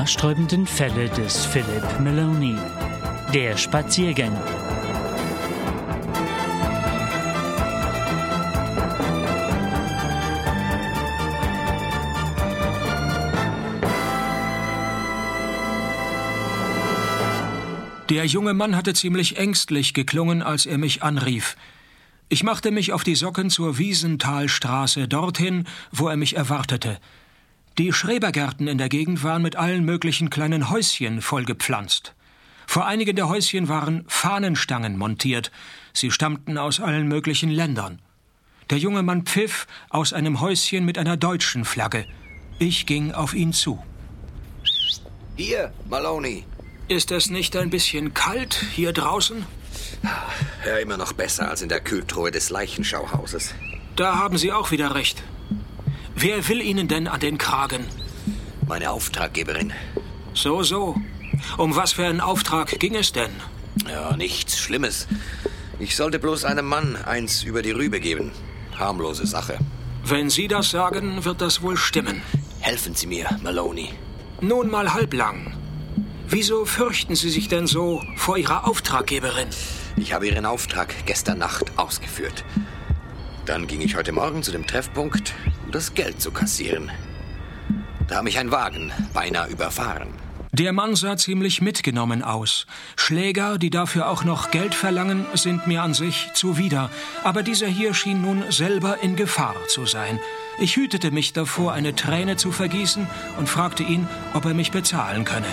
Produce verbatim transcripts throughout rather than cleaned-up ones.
haarsträubenden Fälle des Philip Maloney, der Spaziergänger. Der junge Mann hatte ziemlich ängstlich geklungen, als er mich anrief. Ich machte mich auf die Socken zur Wiesenthalstraße, dorthin, wo er mich erwartete. Die Schrebergärten in der Gegend waren mit allen möglichen kleinen Häuschen vollgepflanzt. Vor einigen der Häuschen waren Fahnenstangen montiert. Sie stammten aus allen möglichen Ländern. Der junge Mann pfiff aus einem Häuschen mit einer deutschen Flagge. Ich ging auf ihn zu. Hier, Maloney. Ist es nicht ein bisschen kalt hier draußen? Ja, immer noch besser als in der Kühltruhe des Leichenschauhauses. Da haben Sie auch wieder recht. Wer will Ihnen denn an den Kragen? Meine Auftraggeberin. So, so. Um was für einen Auftrag ging es denn? Ja, nichts Schlimmes. Ich sollte bloß einem Mann eins über die Rübe geben. Harmlose Sache. Wenn Sie das sagen, wird das wohl stimmen. Helfen Sie mir, Maloney. Nun mal halblang. Wieso fürchten Sie sich denn so vor Ihrer Auftraggeberin? Ich habe Ihren Auftrag gestern Nacht ausgeführt. Dann ging ich heute Morgen zu dem Treffpunkt, um das Geld zu kassieren. Da hat mich ein Wagen beinahe überfahren. Der Mann sah ziemlich mitgenommen aus. Schläger, die dafür auch noch Geld verlangen, sind mir an sich zuwider. Aber dieser hier schien nun selber in Gefahr zu sein. Ich hütete mich davor, eine Träne zu vergießen und fragte ihn, ob er mich bezahlen könne.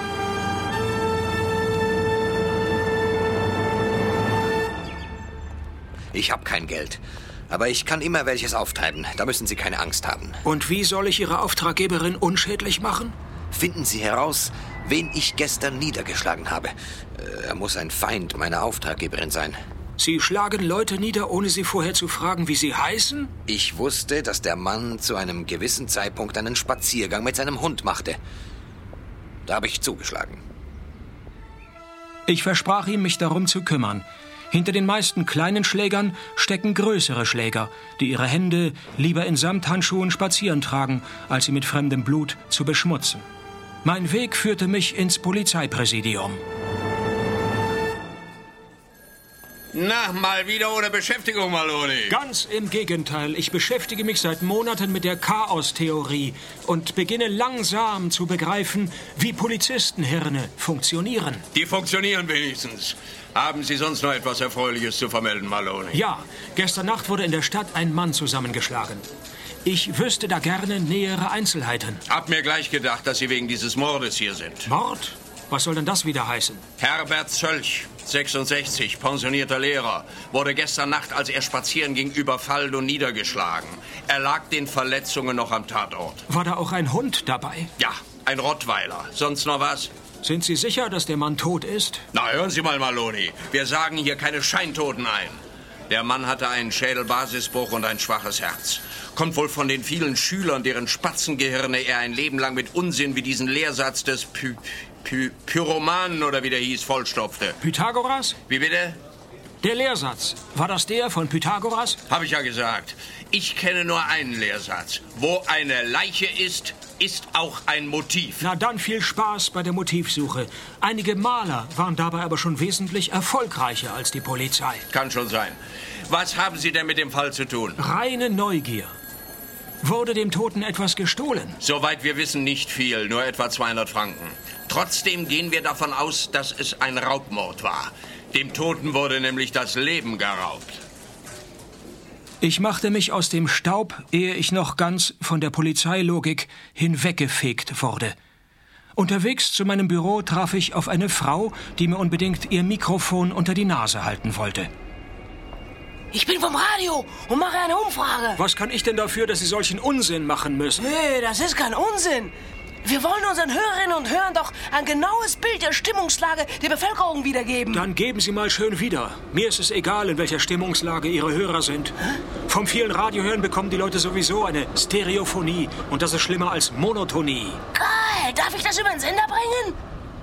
Ich habe kein Geld, aber ich kann immer welches auftreiben. Da müssen Sie keine Angst haben. Und wie soll ich Ihre Auftraggeberin unschädlich machen? Finden Sie heraus, wen ich gestern niedergeschlagen habe. Er muss ein Feind meiner Auftraggeberin sein. Sie schlagen Leute nieder, ohne sie vorher zu fragen, wie sie heißen? Ich wusste, dass der Mann zu einem gewissen Zeitpunkt einen Spaziergang mit seinem Hund machte. Da habe ich zugeschlagen. Ich versprach ihm, mich darum zu kümmern. Hinter den meisten kleinen Schlägern stecken größere Schläger, die ihre Hände lieber in Samthandschuhen spazieren tragen, als sie mit fremdem Blut zu beschmutzen. Mein Weg führte mich ins Polizeipräsidium. Na, mal wieder ohne Beschäftigung, Maloney. Ganz im Gegenteil. Ich beschäftige mich seit Monaten mit der Chaostheorie und beginne langsam zu begreifen, wie Polizistenhirne funktionieren. Die funktionieren wenigstens. Haben Sie sonst noch etwas Erfreuliches zu vermelden, Maloney? Ja, gestern Nacht wurde in der Stadt ein Mann zusammengeschlagen. Ich wüsste da gerne nähere Einzelheiten. Hab mir gleich gedacht, dass Sie wegen dieses Mordes hier sind. Mord? Was soll denn das wieder heißen? Herbert Zölch, sechsundsechzig, pensionierter Lehrer, wurde gestern Nacht, als er spazieren ging, überfallen und niedergeschlagen. Er lag den Verletzungen noch am Tatort. War da auch ein Hund dabei? Ja, ein Rottweiler. Sonst noch was? Sind Sie sicher, dass der Mann tot ist? Na, hören Sie mal, Maloney. Wir sagen hier keine Scheintoten ein. Der Mann hatte einen Schädelbasisbruch und ein schwaches Herz. Kommt wohl von den vielen Schülern, deren Spatzengehirne er ein Leben lang mit Unsinn wie diesen Lehrsatz des Py... Py... Pyromanen oder wie der hieß, vollstopfte. Pythagoras? Wie bitte? Der Lehrsatz. War das der von Pythagoras? Hab ich ja gesagt. Ich kenne nur einen Lehrsatz. Wo eine Leiche ist, ist auch ein Motiv. Na dann viel Spaß bei der Motivsuche. Einige Maler waren dabei aber schon wesentlich erfolgreicher als die Polizei. Kann schon sein. Was haben Sie denn mit dem Fall zu tun? Reine Neugier. Wurde dem Toten etwas gestohlen? Soweit wir wissen, nicht viel, nur etwa zweihundert Franken. Trotzdem gehen wir davon aus, dass es ein Raubmord war. Dem Toten wurde nämlich das Leben geraubt. Ich machte mich aus dem Staub, ehe ich noch ganz von der Polizeilogik hinweggefegt wurde. Unterwegs zu meinem Büro traf ich auf eine Frau, die mir unbedingt ihr Mikrofon unter die Nase halten wollte. Ich bin vom Radio und mache eine Umfrage. Was kann ich denn dafür, dass Sie solchen Unsinn machen müssen? Nee, das ist kein Unsinn. Wir wollen unseren Hörerinnen und Hörern doch ein genaues Bild der Stimmungslage der Bevölkerung wiedergeben. Dann geben Sie mal schön wieder. Mir ist es egal, in welcher Stimmungslage Ihre Hörer sind. Hä? Vom vielen Radiohören bekommen die Leute sowieso eine Stereophonie. Und das ist schlimmer als Monotonie. Geil, darf ich das über den Sender bringen?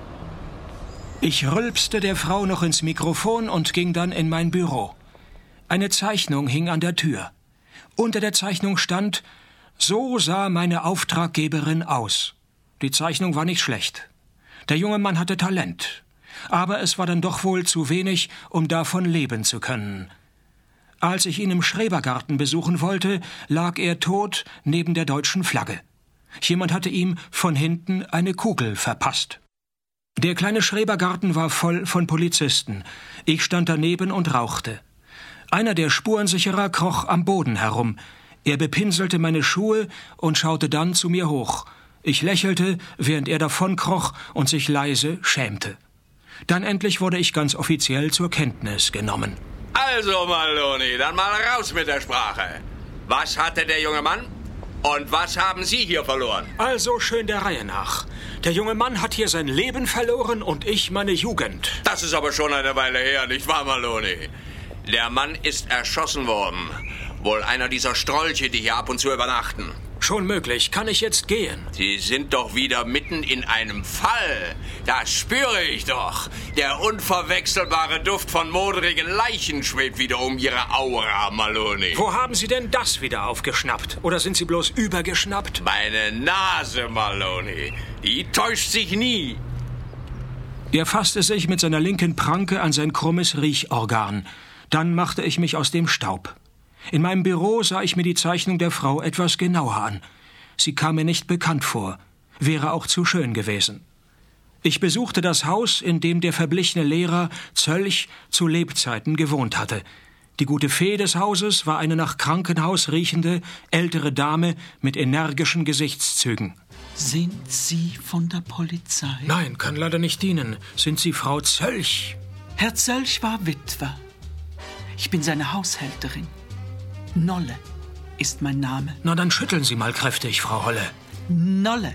Ich rülpste der Frau noch ins Mikrofon und ging dann in mein Büro. Eine Zeichnung hing an der Tür. Unter der Zeichnung stand: So sah meine Auftraggeberin aus. Die Zeichnung war nicht schlecht. Der junge Mann hatte Talent. Aber es war dann doch wohl zu wenig, um davon leben zu können. Als ich ihn im Schrebergarten besuchen wollte, lag er tot neben der deutschen Flagge. Jemand hatte ihm von hinten eine Kugel verpasst. Der kleine Schrebergarten war voll von Polizisten. Ich stand daneben und rauchte. Einer der Spurensicherer kroch am Boden herum. Er bepinselte meine Schuhe und schaute dann zu mir hoch. Ich lächelte, während er davonkroch und sich leise schämte. Dann endlich wurde ich ganz offiziell zur Kenntnis genommen. Also, Maloney, dann mal raus mit der Sprache. Was hatte der junge Mann? Und was haben Sie hier verloren? Also schön der Reihe nach. Der junge Mann hat hier sein Leben verloren und ich meine Jugend. Das ist aber schon eine Weile her, nicht wahr, Maloney? Der Mann ist erschossen worden. Wohl einer dieser Strolche, die hier ab und zu übernachten. Schon möglich. Kann ich jetzt gehen? Sie sind doch wieder mitten in einem Fall. Das spüre ich doch. Der unverwechselbare Duft von modrigen Leichen schwebt wieder um Ihre Aura, Maloney. Wo haben Sie denn das wieder aufgeschnappt? Oder sind Sie bloß übergeschnappt? Meine Nase, Maloney. Die täuscht sich nie. Er fasste sich mit seiner linken Pranke an sein krummes Riechorgan. Dann machte ich mich aus dem Staub. In meinem Büro sah ich mir die Zeichnung der Frau etwas genauer an. Sie kam mir nicht bekannt vor, wäre auch zu schön gewesen. Ich besuchte das Haus, in dem der verblichene Lehrer Zölch zu Lebzeiten gewohnt hatte. Die gute Fee des Hauses war eine nach Krankenhaus riechende, ältere Dame mit energischen Gesichtszügen. Sind Sie von der Polizei? Nein, kann leider nicht dienen. Sind Sie Frau Zölch? Herr Zölch war Witwer. Ich bin seine Haushälterin. Nolle ist mein Name. Na, dann schütteln Sie mal kräftig, Frau Holle. Nolle.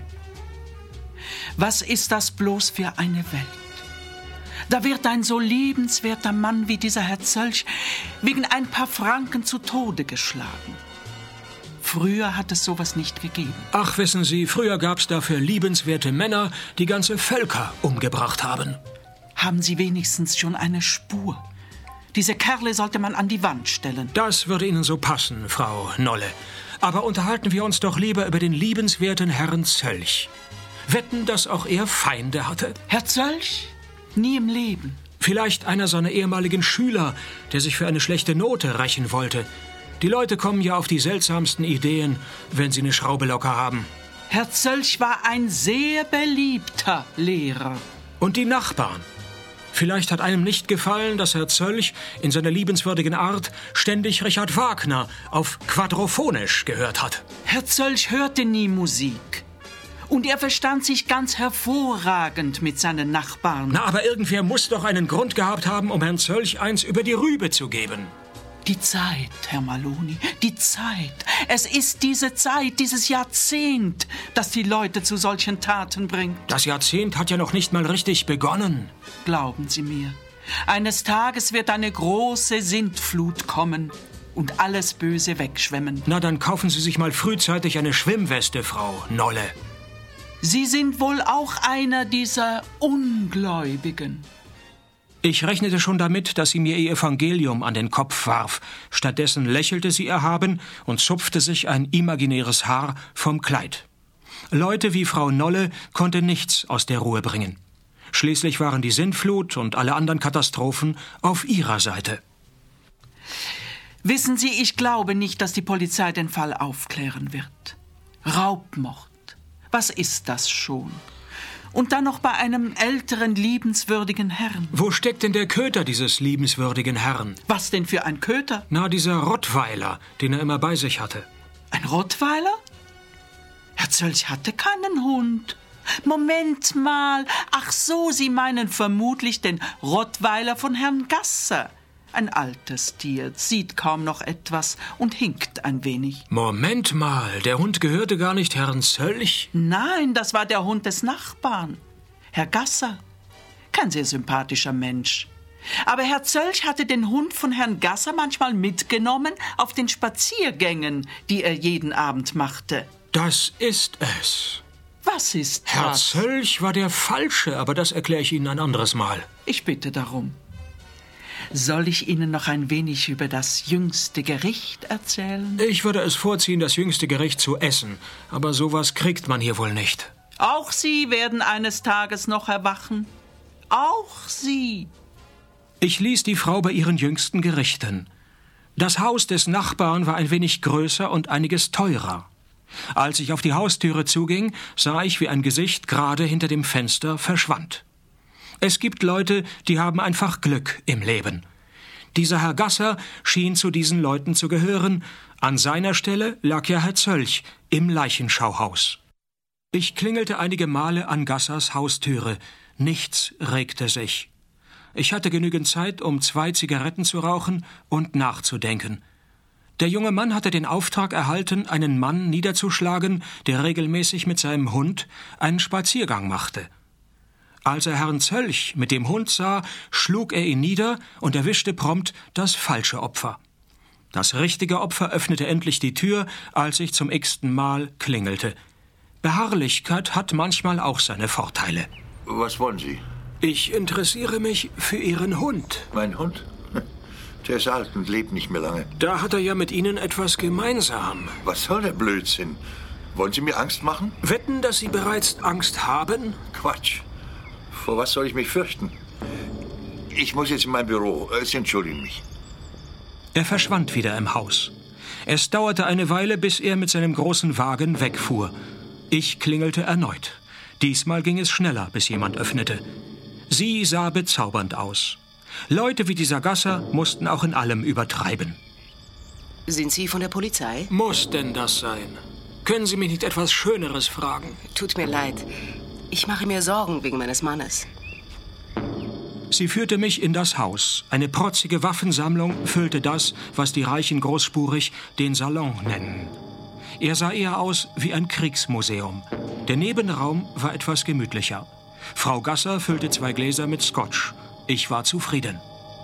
Was ist das bloß für eine Welt? Da wird ein so liebenswerter Mann wie dieser Herr Zölch wegen ein paar Franken zu Tode geschlagen. Früher hat es sowas nicht gegeben. Ach, wissen Sie, früher gab's dafür liebenswerte Männer, die ganze Völker umgebracht haben. Haben Sie wenigstens schon eine Spur? Diese Kerle sollte man an die Wand stellen. Das würde Ihnen so passen, Frau Nolle. Aber unterhalten wir uns doch lieber über den liebenswerten Herrn Zölch. Wetten, dass auch er Feinde hatte? Herr Zölch? Nie im Leben. Vielleicht einer seiner ehemaligen Schüler, der sich für eine schlechte Note rächen wollte. Die Leute kommen ja auf die seltsamsten Ideen, wenn sie eine Schraube locker haben. Herr Zölch war ein sehr beliebter Lehrer. Und die Nachbarn? Vielleicht hat einem nicht gefallen, dass Herr Zölch in seiner liebenswürdigen Art ständig Richard Wagner auf Quadrophonisch gehört hat. Herr Zölch hörte nie Musik. Und er verstand sich ganz hervorragend mit seinen Nachbarn. Na, aber irgendwer muss doch einen Grund gehabt haben, um Herrn Zölch eins über die Rübe zu geben. Die Zeit, Herr Maloney, die Zeit. Es ist diese Zeit, dieses Jahrzehnt, das die Leute zu solchen Taten bringt. Das Jahrzehnt hat ja noch nicht mal richtig begonnen. Glauben Sie mir, eines Tages wird eine große Sintflut kommen und alles Böse wegschwemmen. Na, dann kaufen Sie sich mal frühzeitig eine Schwimmweste, Frau Nolle. Sie sind wohl auch einer dieser Ungläubigen. Ich rechnete schon damit, dass sie mir ihr Evangelium an den Kopf warf. Stattdessen lächelte sie erhaben und zupfte sich ein imaginäres Haar vom Kleid. Leute wie Frau Nolle konnte nichts aus der Ruhe bringen. Schließlich waren die Sintflut und alle anderen Katastrophen auf ihrer Seite. Wissen Sie, ich glaube nicht, dass die Polizei den Fall aufklären wird. Raubmord. Was ist das schon? Und dann noch bei einem älteren, liebenswürdigen Herrn. Wo steckt denn der Köter dieses liebenswürdigen Herrn? Was denn für ein Köter? Na, dieser Rottweiler, den er immer bei sich hatte. Ein Rottweiler? Herr Zölch hatte keinen Hund. Moment mal. Ach so, Sie meinen vermutlich den Rottweiler von Herrn Gasser. Ein altes Tier, sieht kaum noch etwas und hinkt ein wenig. Moment mal, der Hund gehörte gar nicht Herrn Zölch? Nein, das war der Hund des Nachbarn, Herr Gasser. Kein sehr sympathischer Mensch. Aber Herr Zölch hatte den Hund von Herrn Gasser manchmal mitgenommen auf den Spaziergängen, die er jeden Abend machte. Das ist es. Was ist Herr das? Herr Zölch war der Falsche, aber das erkläre ich Ihnen ein anderes Mal. Ich bitte darum. Soll ich Ihnen noch ein wenig über das jüngste Gericht erzählen? Ich würde es vorziehen, das jüngste Gericht zu essen. Aber sowas kriegt man hier wohl nicht. Auch Sie werden eines Tages noch erwachen. Auch Sie. Ich ließ die Frau bei ihren jüngsten Gerichten. Das Haus des Nachbarn war ein wenig größer und einiges teurer. Als ich auf die Haustüre zuging, sah ich, wie ein Gesicht gerade hinter dem Fenster verschwand. Es gibt Leute, die haben einfach Glück im Leben. Dieser Herr Gasser schien zu diesen Leuten zu gehören. An seiner Stelle lag ja Herr Zölch im Leichenschauhaus. Ich klingelte einige Male an Gassers Haustüre. Nichts regte sich. Ich hatte genügend Zeit, um zwei Zigaretten zu rauchen und nachzudenken. Der junge Mann hatte den Auftrag erhalten, einen Mann niederzuschlagen, der regelmäßig mit seinem Hund einen Spaziergang machte. Als er Herrn Zölch mit dem Hund sah, schlug er ihn nieder und erwischte prompt das falsche Opfer. Das richtige Opfer öffnete endlich die Tür, als ich zum x-ten Mal klingelte. Beharrlichkeit hat manchmal auch seine Vorteile. Was wollen Sie? Ich interessiere mich für Ihren Hund. Mein Hund? Der ist alt und lebt nicht mehr lange. Da hat er ja mit Ihnen etwas gemeinsam. Was soll der Blödsinn? Wollen Sie mir Angst machen? Wetten, dass Sie bereits Angst haben? Quatsch. Vor was soll ich mich fürchten? Ich muss jetzt in mein Büro. Sie entschuldigen mich. Er verschwand wieder im Haus. Es dauerte eine Weile, bis er mit seinem großen Wagen wegfuhr. Ich klingelte erneut. Diesmal ging es schneller, bis jemand öffnete. Sie sah bezaubernd aus. Leute wie dieser Gasser mussten auch in allem übertreiben. Sind Sie von der Polizei? Muss denn das sein? Können Sie mich nicht etwas Schöneres fragen? Tut mir leid. Ich mache mir Sorgen wegen meines Mannes. Sie führte mich in das Haus. Eine protzige Waffensammlung füllte das, was die Reichen großspurig den Salon nennen. Er sah eher aus wie ein Kriegsmuseum. Der Nebenraum war etwas gemütlicher. Frau Gasser füllte zwei Gläser mit Scotch. Ich war zufrieden.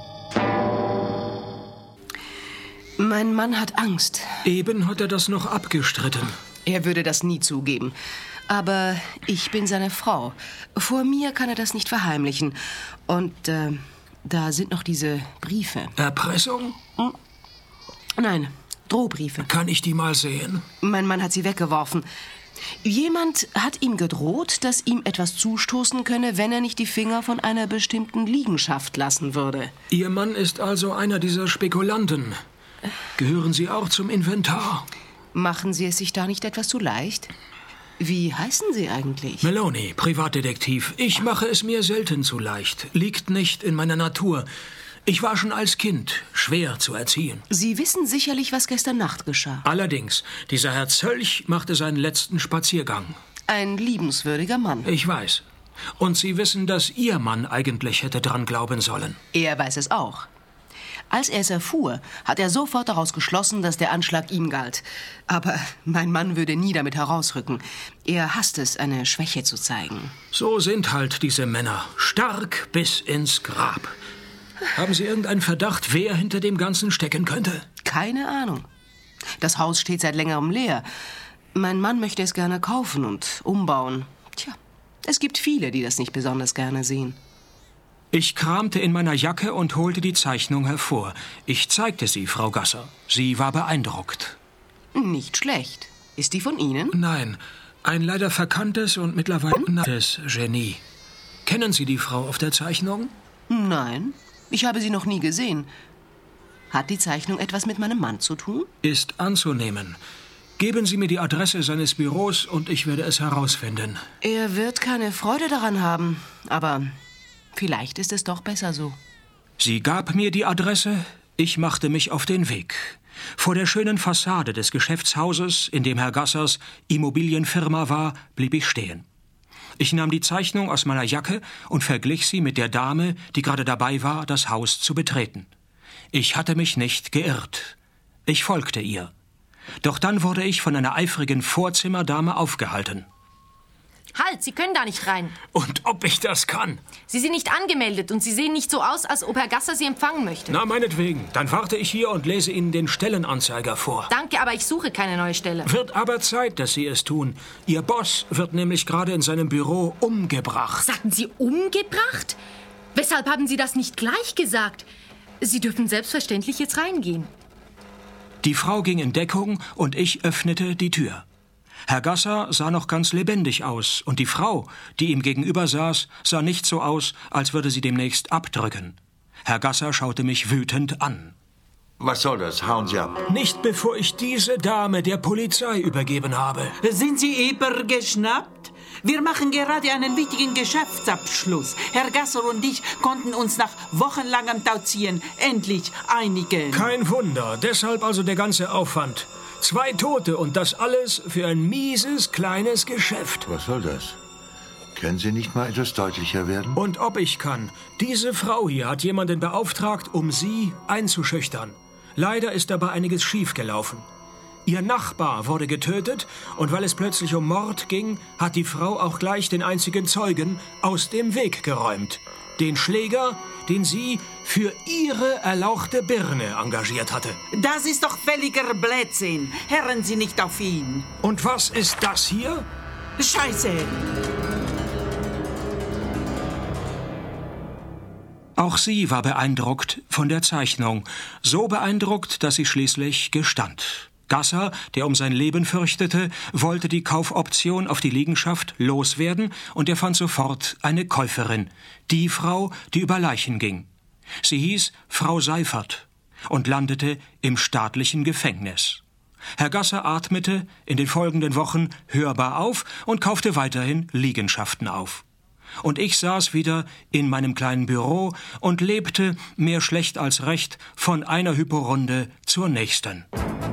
Mein Mann hat Angst. Eben hat er das noch abgestritten. Er würde das nie zugeben. Aber ich bin seine Frau. Vor mir kann er das nicht verheimlichen. Und äh, da sind noch diese Briefe. Erpressung? Hm? Nein, Drohbriefe. Kann ich die mal sehen? Mein Mann hat sie weggeworfen. Jemand hat ihm gedroht, dass ihm etwas zustoßen könne, wenn er nicht die Finger von einer bestimmten Liegenschaft lassen würde. Ihr Mann ist also einer dieser Spekulanten. Gehören Sie auch zum Inventar? Machen Sie es sich da nicht etwas zu leicht? Wie heißen Sie eigentlich? Meloni, Privatdetektiv. Ich mache es mir selten zu leicht. Liegt nicht in meiner Natur. Ich war schon als Kind schwer zu erziehen. Sie wissen sicherlich, was gestern Nacht geschah. Allerdings, dieser Herr Zölch machte seinen letzten Spaziergang. Ein liebenswürdiger Mann. Ich weiß. Und Sie wissen, dass Ihr Mann eigentlich hätte dran glauben sollen. Er weiß es auch. Als er es erfuhr, hat er sofort daraus geschlossen, dass der Anschlag ihm galt. Aber mein Mann würde nie damit herausrücken. Er hasst es, eine Schwäche zu zeigen. So sind halt diese Männer. Stark bis ins Grab. Haben Sie irgendeinen Verdacht, wer hinter dem Ganzen stecken könnte? Keine Ahnung. Das Haus steht seit längerem leer. Mein Mann möchte es gerne kaufen und umbauen. Tja, es gibt viele, die das nicht besonders gerne sehen. Ich kramte in meiner Jacke und holte die Zeichnung hervor. Ich zeigte sie Frau Gasser. Sie war beeindruckt. Nicht schlecht. Ist die von Ihnen? Nein, ein leider verkanntes und mittlerweile nanntes Genie. Kennen Sie die Frau auf der Zeichnung? Nein, ich habe sie noch nie gesehen. Hat die Zeichnung etwas mit meinem Mann zu tun? Ist anzunehmen. Geben Sie mir die Adresse seines Büros und ich werde es herausfinden. Er wird keine Freude daran haben, aber vielleicht ist es doch besser so. Sie gab mir die Adresse, ich machte mich auf den Weg. Vor der schönen Fassade des Geschäftshauses, in dem Herr Gassers Immobilienfirma war, blieb ich stehen. Ich nahm die Zeichnung aus meiner Jacke und verglich sie mit der Dame, die gerade dabei war, das Haus zu betreten. Ich hatte mich nicht geirrt. Ich folgte ihr. Doch dann wurde ich von einer eifrigen Vorzimmerdame aufgehalten. Halt, Sie können da nicht rein. Und ob ich das kann? Sie sind nicht angemeldet und Sie sehen nicht so aus, als ob Herr Gasser Sie empfangen möchte. Na, meinetwegen. Dann warte ich hier und lese Ihnen den Stellenanzeiger vor. Danke, aber ich suche keine neue Stelle. Wird aber Zeit, dass Sie es tun. Ihr Boss wird nämlich gerade in seinem Büro umgebracht. Sagten Sie umgebracht? Weshalb haben Sie das nicht gleich gesagt? Sie dürfen selbstverständlich jetzt reingehen. Die Frau ging in Deckung und ich öffnete die Tür. Herr Gasser sah noch ganz lebendig aus, und die Frau, die ihm gegenüber saß, sah nicht so aus, als würde sie demnächst abdrücken. Herr Gasser schaute mich wütend an. Was soll das? Hauen Sie ab. Nicht bevor ich diese Dame der Polizei übergeben habe. Sind Sie übergeschnappt? Wir machen gerade einen wichtigen Geschäftsabschluss. Herr Gasser und ich konnten uns nach wochenlangem Tauziehen endlich einigen. Kein Wunder, deshalb also der ganze Aufwand. Zwei Tote und das alles für ein mieses, kleines Geschäft. Was soll das? Können Sie nicht mal etwas deutlicher werden? Und ob ich kann. Diese Frau hier hat jemanden beauftragt, um Sie einzuschüchtern. Leider ist dabei einiges schiefgelaufen. Ihr Nachbar wurde getötet und weil es plötzlich um Mord ging, hat die Frau auch gleich den einzigen Zeugen aus dem Weg geräumt. Den Schläger, den sie für ihre erlauchte Birne engagiert hatte. Das ist doch völliger Blödsinn. Hören Sie nicht auf ihn. Und was ist das hier? Scheiße. Auch sie war beeindruckt von der Zeichnung. So beeindruckt, dass sie schließlich gestand. Gasser, der um sein Leben fürchtete, wollte die Kaufoption auf die Liegenschaft loswerden und er fand sofort eine Käuferin. Die Frau, die über Leichen ging. Sie hieß Frau Seifert und landete im staatlichen Gefängnis. Herr Gasser atmete in den folgenden Wochen hörbar auf und kaufte weiterhin Liegenschaften auf. Und ich saß wieder in meinem kleinen Büro und lebte, mehr schlecht als recht, von einer Hyporunde zur nächsten.